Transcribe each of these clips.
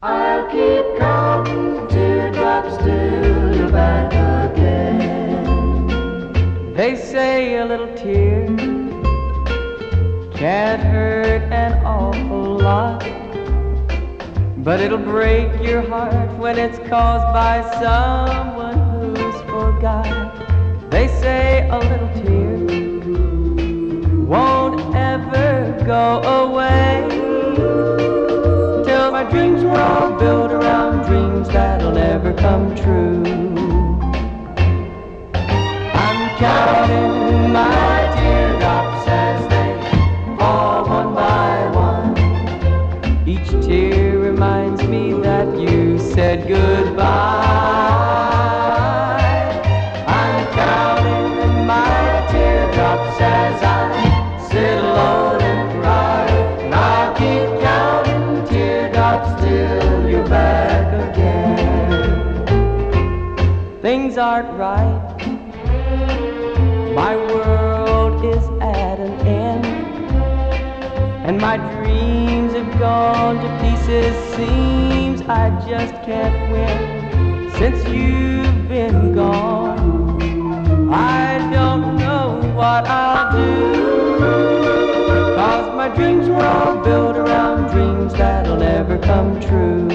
I'll keep counting teardrops till you're back again. They say a little tear can't hurt an awful lot, but it'll break your heart when it's caused by someone who's forgot. They say a little tear won't ever go away, till my dreams were all built around dreams that'll never come true. I'm counting my teardrops as they fall one by one. Each tear reminds me that you said goodbye. I'm counting my teardrops as I sit alone and cry, and I'll keep counting teardrops till you're back again. Things aren't right, my world is at an end, and my dreams have gone to pieces. Seems I just can't win since you've been gone. I don't know what I'll do, 'cause my dreams were all built around dreams that'll never come true.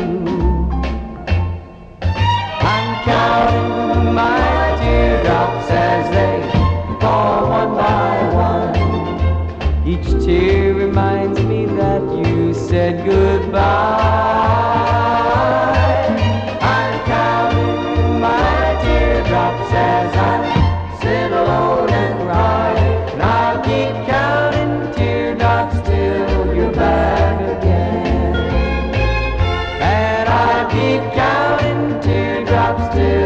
I'm counting my teardrops as they fall one by one. Each tear reminds me that you said goodbye. I'm counting my teardrops as I sit alone and cry, and I'll keep counting teardrops till you're back again. And I'll keep counting teardrops till